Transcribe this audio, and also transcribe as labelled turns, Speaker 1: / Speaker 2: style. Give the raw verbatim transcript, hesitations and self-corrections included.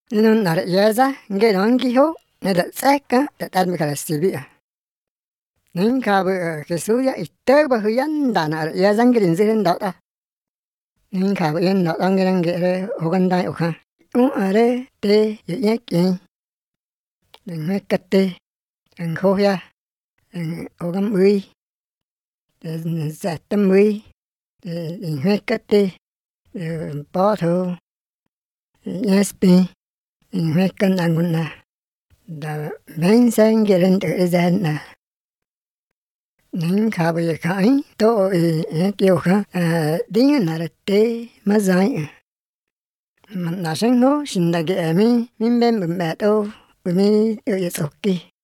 Speaker 1: Nun nara yaza nge nongi ho nada tseka da tarmi kala sibia. Nin kabu kisuya itterba huyanda nara yaza ngirin zirin dada. Nin kabu yin dada ngirin gire hogandai uka. Un are te yekin. Nin mekate. Nin khoya. Nin hogam ui. Nin zatam ui. Nin mekate. Nin potho. Nin espi. Nin mekan anguna. Da mensen girin izana. Nin kabu yekai. To yekioka. Dinga narate mazai. Nashengo shindagi emi. Min ben bumbato. Umi uyetsoki.